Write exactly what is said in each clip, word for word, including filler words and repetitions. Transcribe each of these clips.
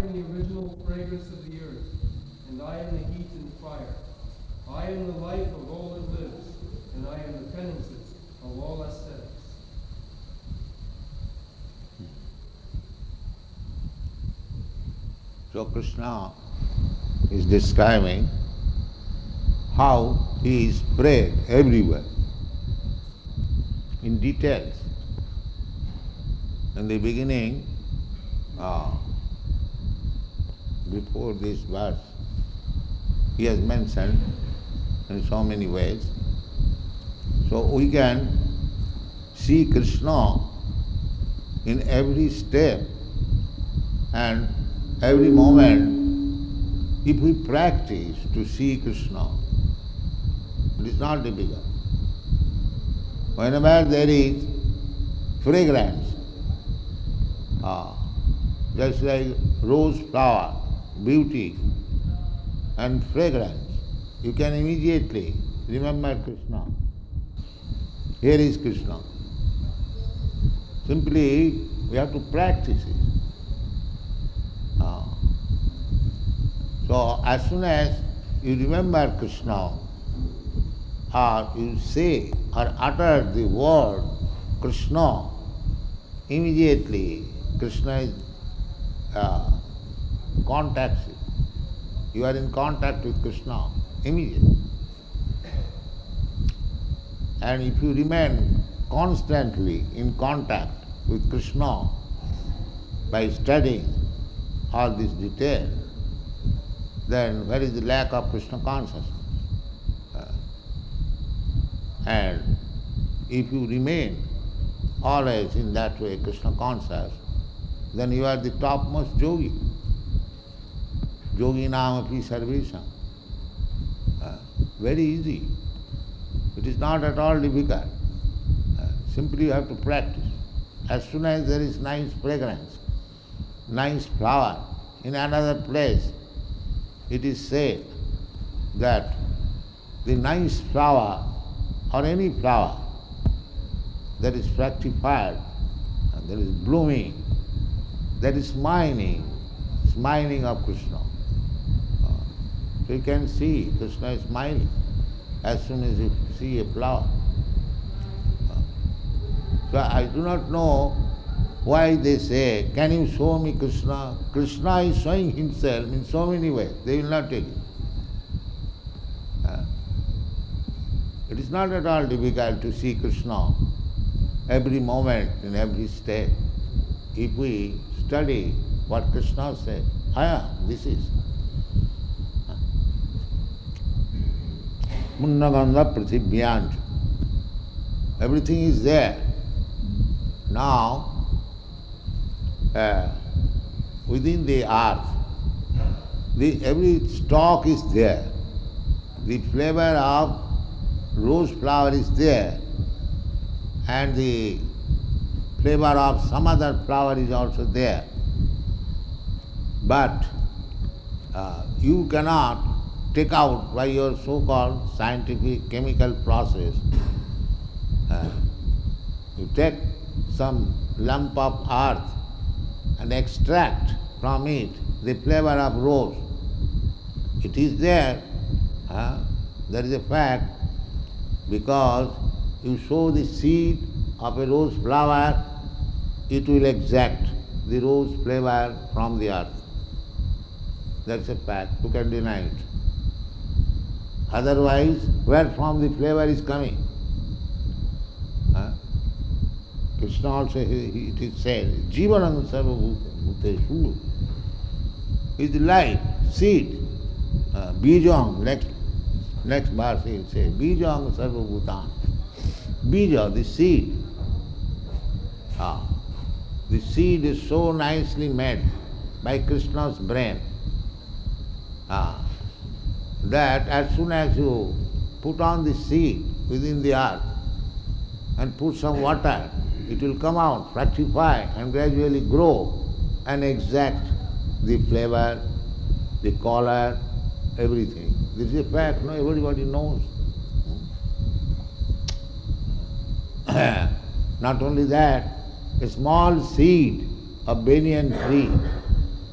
am the original fragrance of the earth, and I am the heat and fire. I am the life of all that lives, and I am the penances of all aesthetics. So Krishna is describing how he is spread everywhere in details. In the beginning, uh, before this verse, he has mentioned in so many ways. So we can see Krishna in every step and every moment. If we practice to see Krishna, it is not difficult. Whenever there is fragrance, ah, just like rose flower, beauty and fragrance, you can immediately remember Krishna. Here is Krishna. Simply we have to practice it. Ah. So as soon as you remember Krishna, or you say or utter the word Krishna, immediately Krishna is, uh, contacts you. You are in contact with Krishna immediately. And if you remain constantly in contact with Krishna by studying all this detail, then where is the lack of Krishna consciousness? Uh, and if you remain always in that way, Krishna conscious, then you are the topmost yogi. Yogi nam api sarvesham. Uh, very easy. It is not at all difficult. Uh, simply you have to practice. As soon as there is nice fragrance, nice flower in another place, it is said that the nice flower or any flower that is fructified and that is blooming, that is smiling, smiling of Krishna. Uh, so you can see Krishna is smiling as soon as you see a flower. Uh, so I do not know why they say, can you show me Krishna? Krishna is showing himself in so many ways. They will not take it. Uh, it is not at all difficult to see Krishna every moment, in every state. If we study what Krishna said, ah, this is. Munnagandha Prithibhyanj. Everything is there. Now, Uh, within the earth, the, every stalk is there. The flavor of rose flower is there, and the flavor of some other flower is also there. But uh, you cannot take out by your so-called scientific chemical process. Uh, you take some lump of earth and extract from it the flavor of rose. It is there, huh? That is a fact, because you sow the seed of a rose flower, it will extract the rose flavor from the earth. That's a fact. Who can deny it? Otherwise, where from the flavor is coming? Huh? Krishna also, he, he, it is said, Jivanam sarva bhuteshu is the life, seed. Uh, Bijam, next, next verse he will say, Bijam sarva bhutan. Bija, the seed. Ah, the seed is so nicely made by Krishna's brain. Ah, that as soon as you put on the seed within the earth and put some water, it will come out, fructify and gradually grow and exact the flavor, the color, everything. This is a fact, no, everybody knows. Not only that, a small seed of banyan tree,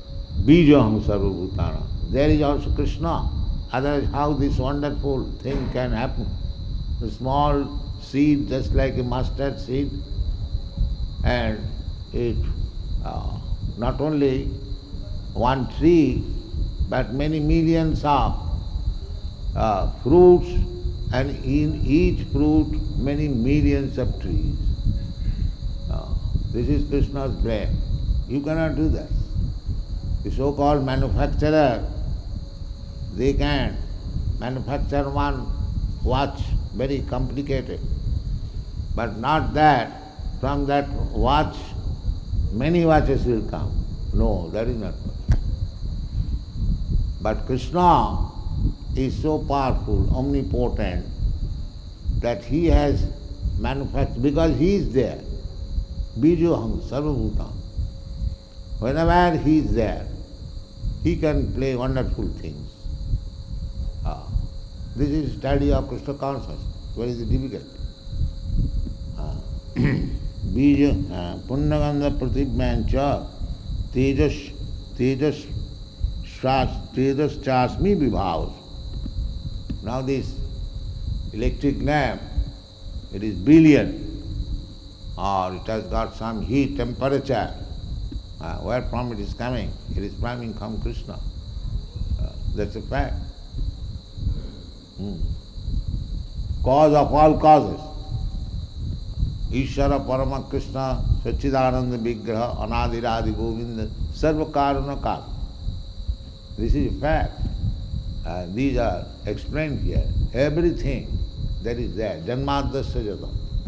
Bijaham Sarvabhutana. There is also Krishna. Otherwise, how this wonderful thing can happen? A small seed, just like a mustard seed, and it uh, not only one tree, but many millions of uh, fruits, and in each fruit many millions of trees. Uh, this is Krishna's brain. You cannot do that. The so-called manufacturer, they can manufacture one watch, very complicated, but not that from that watch many watches will come. No, that is not possible. But Krishna is so powerful, omnipotent, that he has manufactured, because he is there. Bijoham Sarvabhutam. Whenever he is there, he can play wonderful things. Ah. This is study of Krishna consciousness. What is difficult? Ah. Bija Punnagandha Pratibhyancha Tejas Tejas Tejas Chasmi Vibhavas. Now this electric lamp, it is brilliant, or it has got some heat, temperature. Uh, where from it is coming? It is coming from Krishna. Uh, that's a fact. Hmm. Cause of all causes. Ishvara Parama Krishna Sachidananda Vigraha Anadiradi Govinda Sarva Karana Kala. This is a fact. Uh, these are explained here. Everything that is there, Janmadasya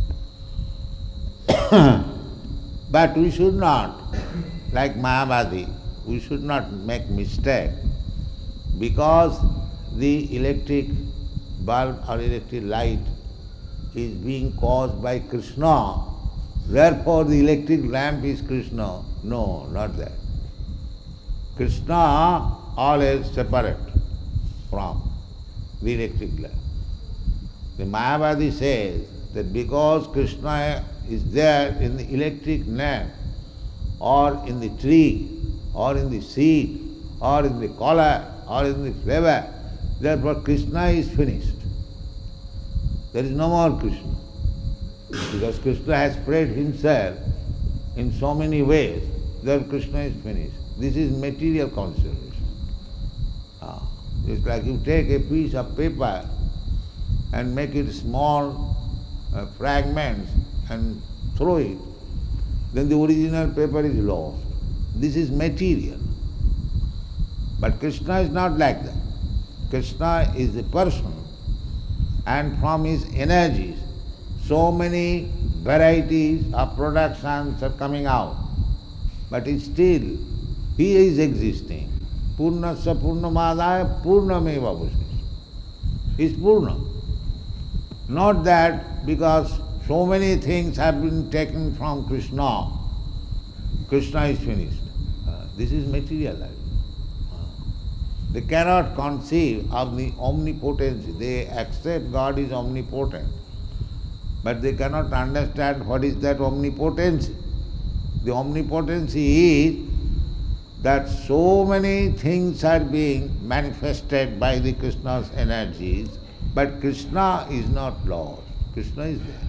Jata. But we should not, like Mayavadi, we should not make mistake, because the electric bulb or electric light is being caused by Krishna, therefore the electric lamp is Krishna. No, not that. Krishna always separate from the electric lamp. The Mayavadi says that because Krishna is there in the electric lamp, or in the tree, or in the seed, or in the color, or in the flavor, therefore Krishna is finished. There is no more Krishna. Because Krishna has spread himself in so many ways, therefore Krishna is finished. This is material consideration. Ah. It's like you take a piece of paper and make it small uh, fragments and throw it, then the original paper is lost. This is material. But Krishna is not like that. Krishna is a person, and from his energies so many varieties of productions are coming out. But still, he is existing. Purnasya Purnamadaya Purnameva Bhushnisi. He is Purna. Not that because so many things have been taken from Krishna, Krishna is finished. Uh, this is material life. Uh, they cannot conceive of the omnipotency. They accept God is omnipotent, but they cannot understand what is that omnipotency. The omnipotency is that so many things are being manifested by the Krishna's energies, but Krishna is not lost. Krishna is there.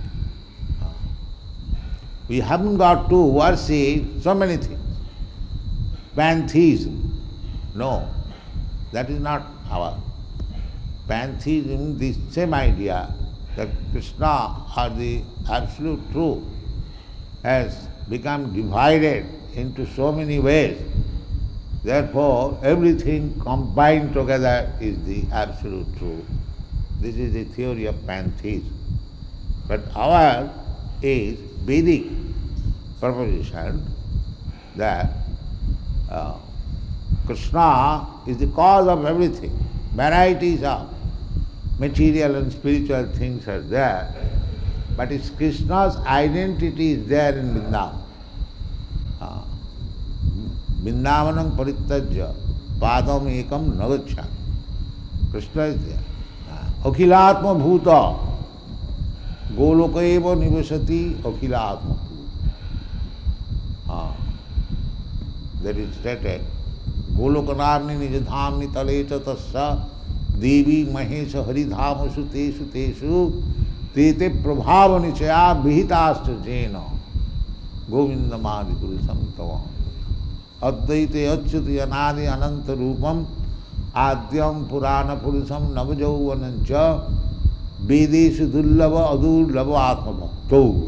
We haven't got to worship so many things. Pantheism. No, that is not our. Pantheism, the same idea that Krishna or the absolute truth has become divided into so many ways. Therefore, everything combined together is the absolute truth. This is the theory of pantheism. But our is Vedic proposition that uh, Krishna is the cause of everything. Varieties of material and spiritual things are there, but it's Krishna's identity is there in Vrindavan. Uh, Vrindavanam parittajya padam ekam nagaccha. Krishna is there. Akhilatma bhuta golokaiva nivasati akhilatma. Ah, that is stated Golokanarni nijadhamni taleta tasya devi mahesha haridhamasu tesu tesu tete prabhava nichaya vihitascha jena govindamadi purusam tava advaite achyuti anadi ananta rupam adyam purana purusam navajauvanancha vedeshu dullava adurlava atma bhakto.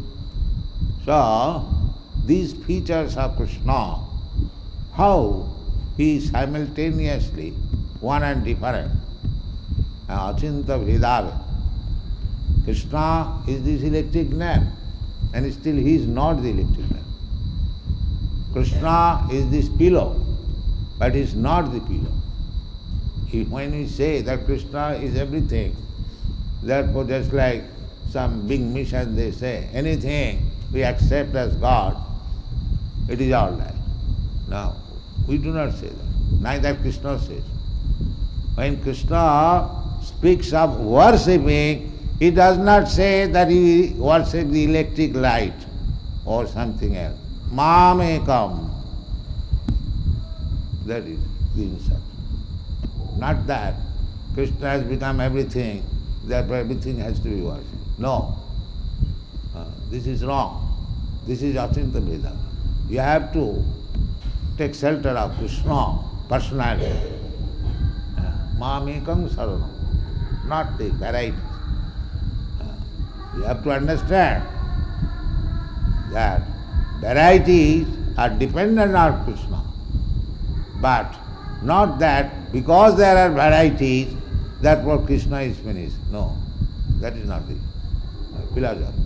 So, these features of Krishna, how he is simultaneously one and different. Achinta Bhedave. Krishna is this electric lamp, and still he is not the electric lamp. Krishna is this pillow, but he is not the pillow. If when we say that Krishna is everything, therefore just like some big mission they say, anything we accept as God, it is all right. No, we do not say that. Neither Krishna says. When Krishna speaks of worshipping, he does not say that he worships the electric light or something else. Mamekam. That is the insight. Not that Krishna has become everything, therefore everything has to be worshipped. No. Uh, this is wrong. This is Achinta Bhedava. You have to take shelter of Krishna personality. Mamekam saranam, not the varieties. You have to understand that varieties are dependent on Krishna, but not that because there are varieties, therefore Krishna is finished. No, that is not the philosophy.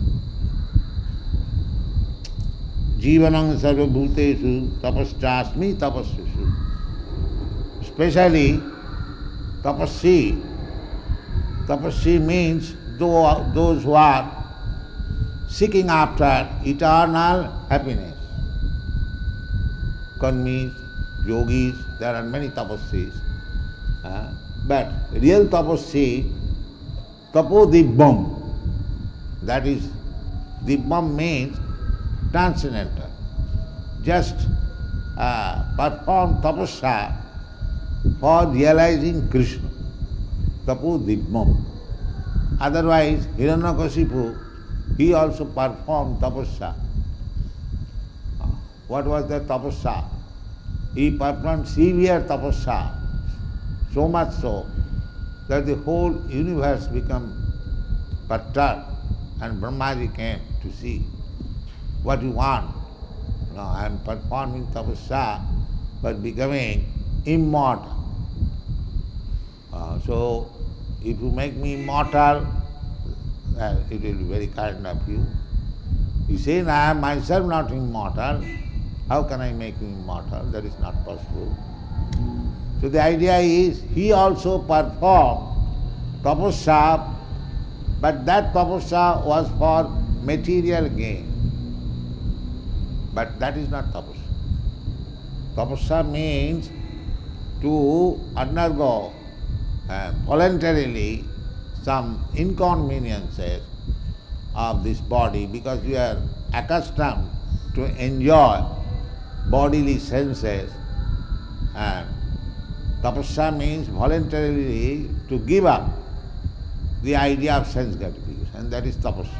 Jivanam sarvabhuteshu tapaschasmi tapasyasu. Especially tapassi. Tapassi means those who are seeking after eternal happiness. Karmis, yogis, there are many tapassis. Uh, but real tapassi, tapodibbam, that is, dibbam means transcendental. Just uh, perform tapasya for realizing Krishna. Tapodibbam. Otherwise, Hiranyakashipu, he also performed tapasya. What was that tapasya? He performed severe tapasya, so much so that the whole universe became perturbed, and Brahmaji came to see what you want. No, I am performing tapasya, but becoming immortal. Uh, so, if you make me immortal, uh, it will be very kind of you. You say, I am myself not immortal, how can I make you immortal? That is not possible. So the idea is, he also performed tapasya, but that tapasya was for material gain. But that is not tapasya. Tapasya means to undergo uh, voluntarily some inconveniences of this body because you are accustomed to enjoy bodily senses, and tapasya means voluntarily to give up the idea of sense gratification, and that is tapasya.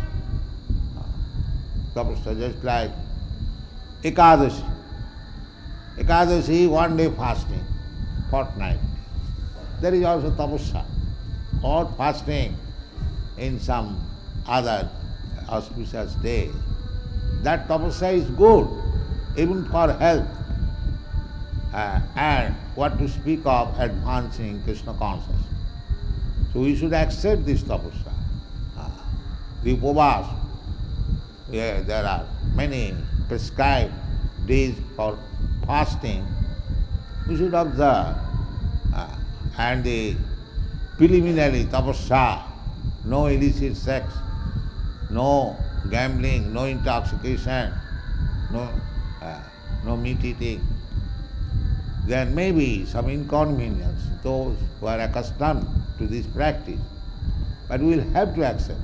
Tapasya, just like Ekadashi. Ekadashi, one day fasting, fortnight. There is also tapasya, or fasting in some other auspicious day. That tapasya is good, even for health, uh, and what to speak of advancing Krishna consciousness. So we should accept this tapasya. Uh, the upavas, yeah, there are many prescribed days for fasting, we should observe. Uh, and the preliminary tapasya, no illicit sex, no gambling, no intoxication, no uh, no meat eating. There may be some inconvenience, those who are accustomed to this practice, but we will have to accept.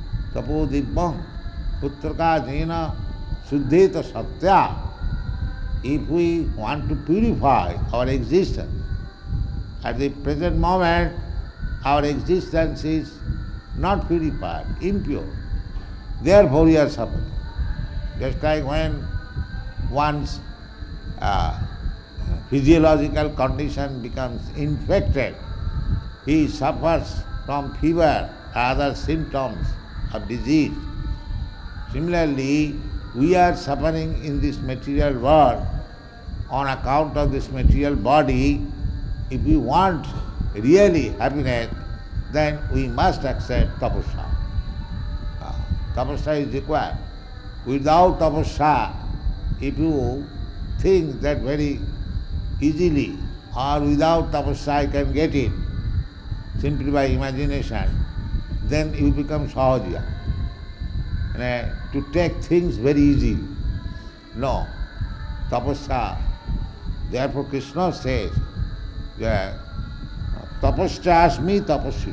Tapo dibbam putraka jena suddheta satya. if we want to purify our existence, at the present moment our existence is not purified, impure. Therefore we are suffering. Just like when one's uh, physiological condition becomes infected, he suffers from fever, other symptoms of disease. Similarly, we are suffering in this material world on account of this material body. If we want really happiness, then we must accept tapasya. Uh, tapasya is required. Without tapasya, if you think that very easily or without tapasya I can get it, simply by imagination, then you become sahaja. And, uh, to take things very easily. No. Tapasya. Therefore Krishna says, yeah, tapasyasmi tapasya.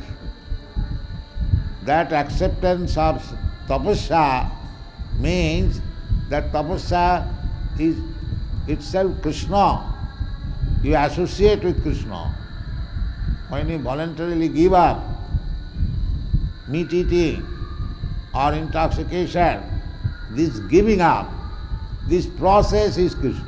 That acceptance of tapasya means that tapasya is itself Krishna. You associate with Krishna. When you voluntarily give up meat eating or intoxication, this giving up, this process is Krishna.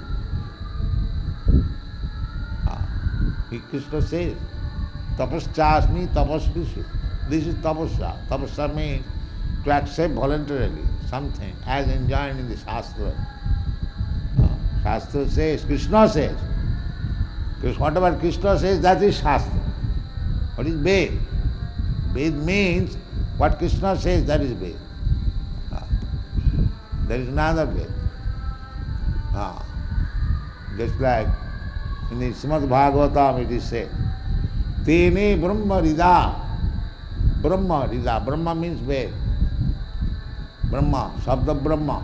Ah, Krishna says, tapasyasmi tapasya. This is tapasya. Tapasya means to accept voluntarily something as enjoined in the Shastra. Ah, Shastra says, Krishna says. Whatever Krishna says, that is Shastra. What is Ved? Ved means what Krishna says, that is Ved. Ah. There is another Ved. Ah. Just like in the Srimad Bhagavatam it is said, Tene Brahma Rida. Brahma Rida. Brahma means Ved. Brahma, Sabda Brahma.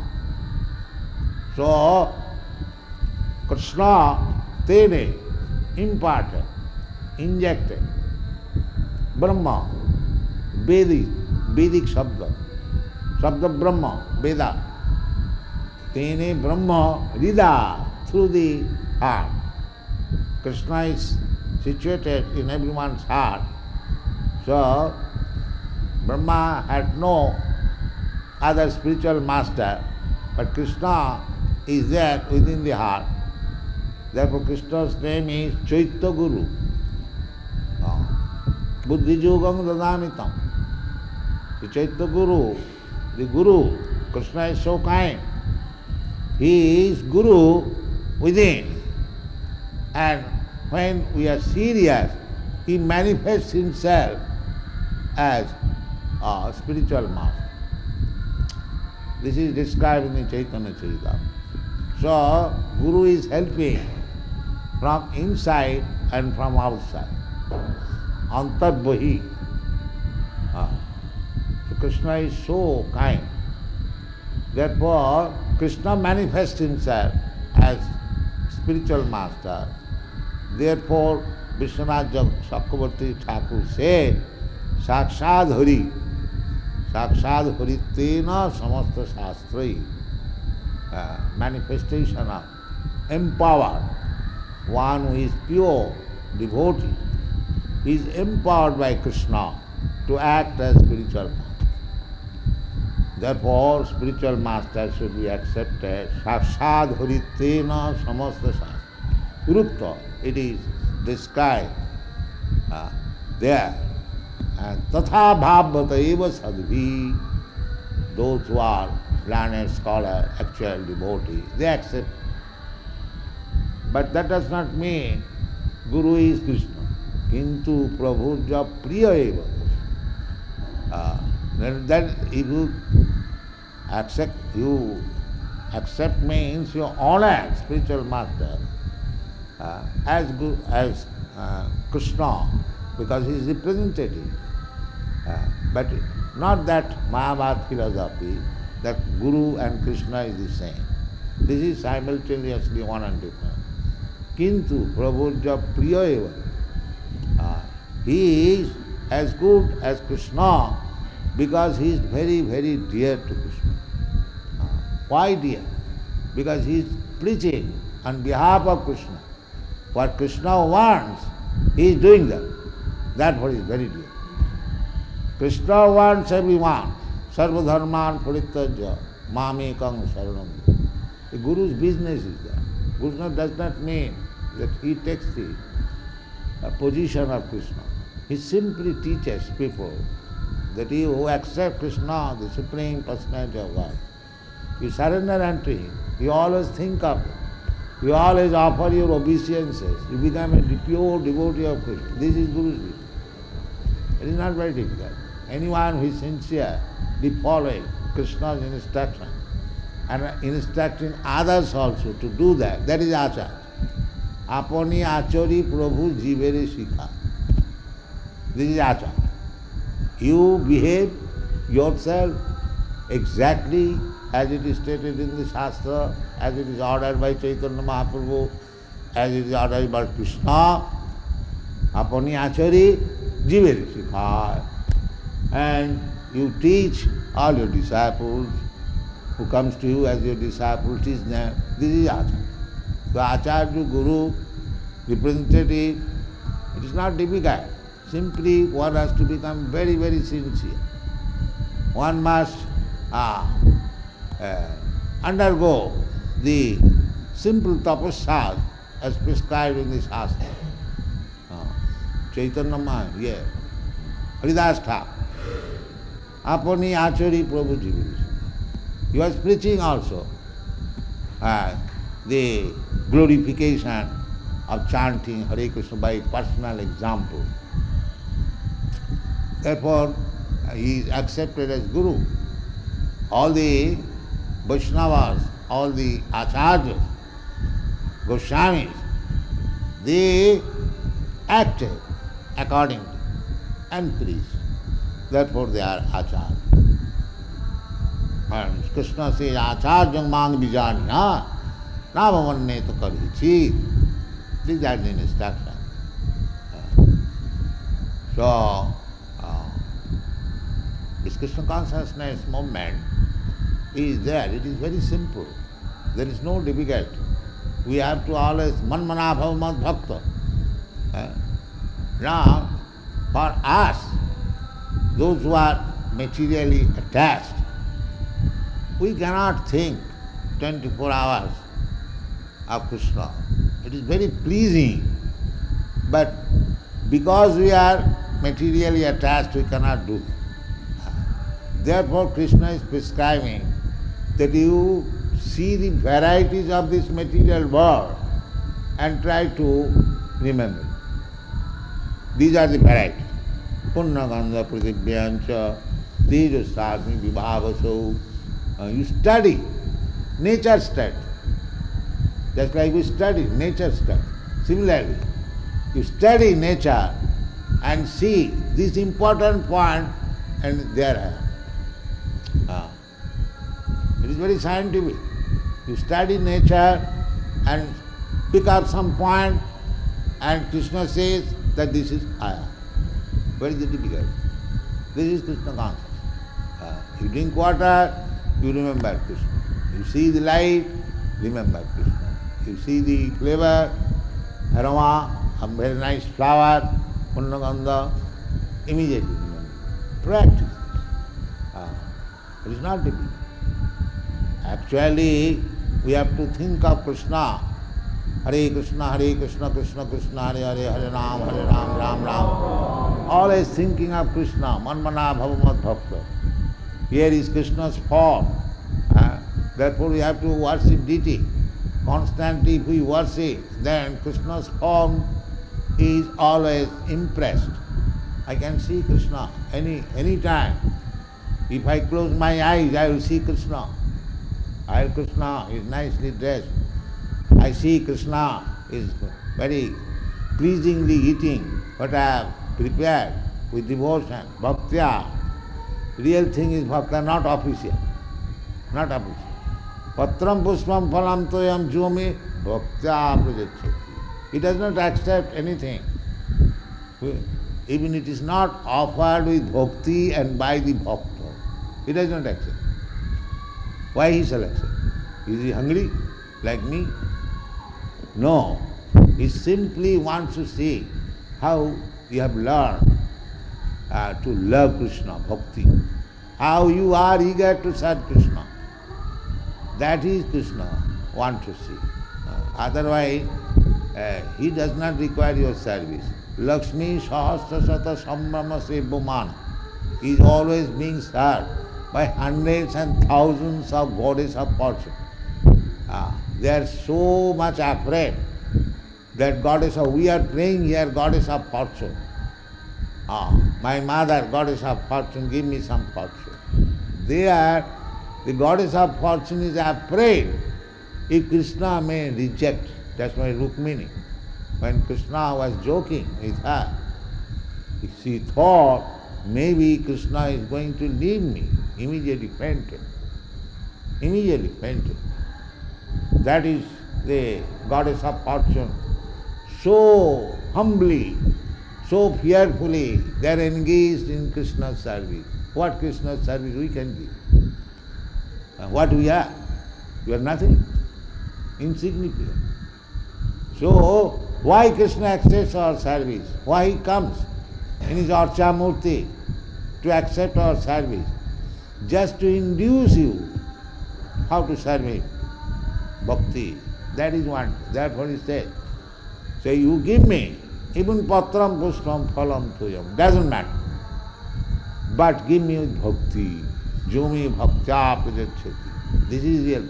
So, Krishna, Tene, imparted, injected. Brahma, Vedic, Vedic Shabda, Shabda Brahma, Veda. Tene Brahma Rida, through the heart. Krishna is situated in everyone's heart. So, Brahma had no other spiritual master, but Krishna is there within the heart. Therefore Krishna's name is Chaitya Guru. Buddhi Yogam Dadamitam. The Chaitya Guru, the Guru, Krishna is so kind. He is Guru within. And when we are serious, he manifests himself as a spiritual master. This is described in the Chaitanya Charitamrita. So, Guru is helping from inside and from outside. Antarbhahi. Ah. So Krishna is so kind. Therefore, Krishna manifests himself as spiritual master. Therefore, Vishwanath Chakravarti Thakur said, Sakshad Hari, Sakshad Haritena Samasta Shastrai. Uh, manifestation of empowered, one who is pure devotee, is empowered by Krishna to act as spiritual master. Therefore, spiritual master should be accepted. Sakshad Haritena Samasta Shastra. Rupta, it is described uh, there. And Tatha Bhavata Eva Sadhi, those who are learned scholar, actual devotee, they accept. But that does not mean Guru is Krishna. Kintu Prabhuja Priya Eva. Uh, then that if you accept, you accept means you honor spiritual master uh, as Guru, as uh, Krishna, because he is representative. Uh, but not that Mahabharata philosophy, that Guru and Krishna is the same. This is simultaneously one and different. Kintu Prabhuja Priya Eva. Uh, he is as good as Krishna because he is very, very dear to Krishna. Uh, why dear? Because he is preaching on behalf of Krishna. What Krishna wants, he is doing that. That's what is very dear. Krishna wants everyone. Sarva dharman parityajya mamekam saranam. The Guru's business is that. Krishna does not mean that he takes the uh, position of Krishna. He simply teaches people that you who accept Krishna, the Supreme Personality of God, you surrender unto Him. You always think of Him. You always offer your obeisances. You become a pure devotee of Krishna. This is Guru's business. It is not very difficult. Anyone who is sincerely following Krishna's instruction and instructing others also to do that, that is acharya. Apani achari prabhu jivere shikha. This is acharya. You behave yourself exactly as it is stated in the Shastra, as it is ordered by Chaitanya Mahaprabhu, as it is ordered by Krishna. Apani achari jivere shikha. And you teach all your disciples who comes to you as your disciple, teach them. This is acharya. The acharya, guru, representative, it is not difficult. Simply one has to become very, very sincere. One must uh, uh, undergo the simple tapasya as prescribed in the Shastra. Uh, Chaitanya Mahaprabhu, yeah. Haridas Thakur. Apani achari prabhu jivere. He was preaching also uh, the glorification of chanting Hare Krishna by personal example. Therefore, he is accepted as Guru. All the Vaishnavas, all the Acharyas, Goswamis, they acted accordingly and preached. Therefore, they are Acharya. And Krishna says, Acharya mang bijaniya, navamanne to karhichit. These are the instructions. So, uh, this Krishna consciousness movement is there. It is very simple. There is no difficulty. We have to always manmana bhava mad bhakta. Uh, now, for us, those who are materially attached, we cannot think twenty-four hours of Krishna. It is very pleasing, but because we are materially attached, we cannot do that. Therefore, Krishna is prescribing that you see the varieties of this material world and try to remember. These are the varieties. Punnagandha pratibhyancha, tejasasmi vibhavaso. You study, nature study. Just like we study, nature study. Similarly, you study nature and see this important point and there. Uh, it is very scientific. You study nature and pick up some point and Krishna says that this is I am. What is the difficulty? This is Krishna consciousness. Uh, you drink water, you remember Krishna. You see the light, remember Krishna. You see the flavor, aroma, a very nice flower, punnagandha, immediately remember. Practice this. Uh, it is not difficult. Actually, we have to think of Krishna. Hare Krishna, Hare Krishna, Krishna Krishna, Hare Hare, Hare Ram, Hare Ram, Ram Ram. Always thinking of Krishna, manmana bhavamad bhakta. Here is Krishna's form. Uh, therefore we have to worship deity. Constantly if we worship, then Krishna's form is always impressed. I can see Krishna any any time. If I close my eyes, I will see Krishna. I Krishna is nicely dressed. I see Krishna is very pleasingly eating what I have prepared with devotion, bhaktya. Real thing is bhakta, not official. Not official. Patram pushpam phalam toyam jyomi bhaktya prajachati. He does not accept anything. Even it is not offered with bhakti and by the bhakta. He does not accept. Why he shall accept? Is he hungry like me? No, he simply wants to see how you have learned uh, to love Krishna, bhakti. How you are eager to serve Krishna. That is Krishna want to see. Uh, otherwise, uh, he does not require your service. Lakshmi Sahasra Sata Sambrama Sevamana is always being served by hundreds and thousands of goddess of fortune. Uh, they are so much afraid that goddess of, we are praying here, goddess of fortune. Ah, my mother, goddess of fortune, give me some fortune. They are, the goddess of fortune is afraid if Krishna may reject. That's why Rukmini, when Krishna was joking with her, she thought maybe Krishna is going to leave me. Immediately fainted. Immediately fainted. That is the goddess of fortune. So humbly, so fearfully, they are engaged in Krishna's service. What Krishna's service we can give? And what we are? We are nothing. Insignificant. So, why Krishna accepts our service? Why he comes in his Archa Murti to accept our service? Just to induce you how to serve him. Bhakti. That is one. Therefore he said, say, you give me even patram pushpam phalam tuyam. Doesn't matter. But give me with bhakti. Jumi bhaktya prajachati. This is real.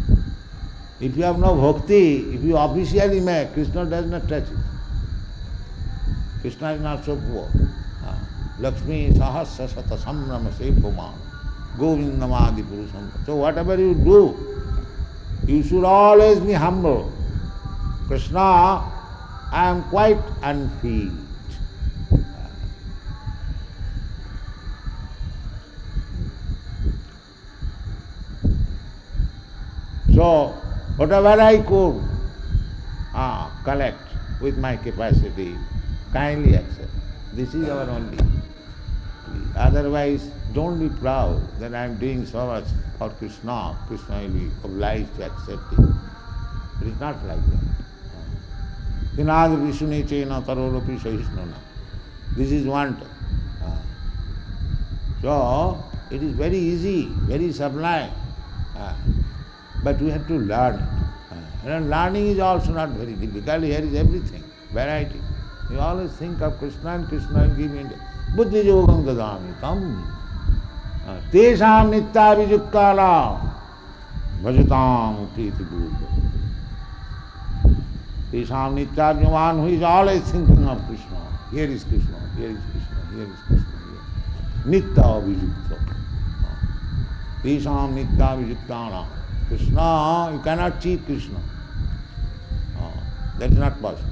If you have no bhakti, if you officially make, Krishna does not touch it. Krishna is not so poor. Lakshmi sahasra sata samrama sevamana govindamadi purusham. So whatever you do, you should always be humble. Krishna, I am quite unfit. So, whatever I could uh, collect with my capacity, kindly accept. This is our only plea. Otherwise, don't be proud that I am doing so much for Krishna. Krishna will be obliged to accept it. It is not like that. Vinad Vishnu Chena Taroropi Sahishnuna. This is one term. Uh, so, it is very easy, very sublime. Uh, but we have to learn it. Uh, and learning is also not very difficult. Here is everything, variety. You always think of Krishna and Krishna will give me Buddhi Yogam Dadami Tam. Tesham Nitya Vijukala Bhajatam Priti Buddha. Tesham Nitya Vijukala, who is always thinking of Krishna. Here is Krishna, here is Krishna, here is Krishna. Here. Nitya Vijukta. Tesham Nitya Vijuktana. Krishna, you cannot cheat Krishna. Oh, that is not possible.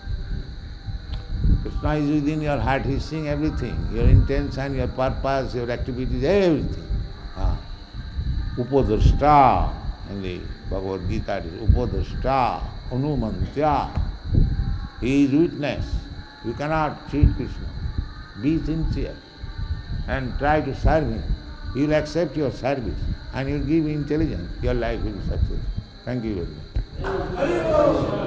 Krishna is within your heart, he is seeing everything, your intention, your purpose, your activities, everything. Ah. Upadrashta, in the Bhagavad Gita it is Upadrashta, Anumantya. He is witness. You cannot cheat Krishna. Be sincere and try to serve him. He will accept your service and he will give you intelligence. Your life will be successful. Thank you very much.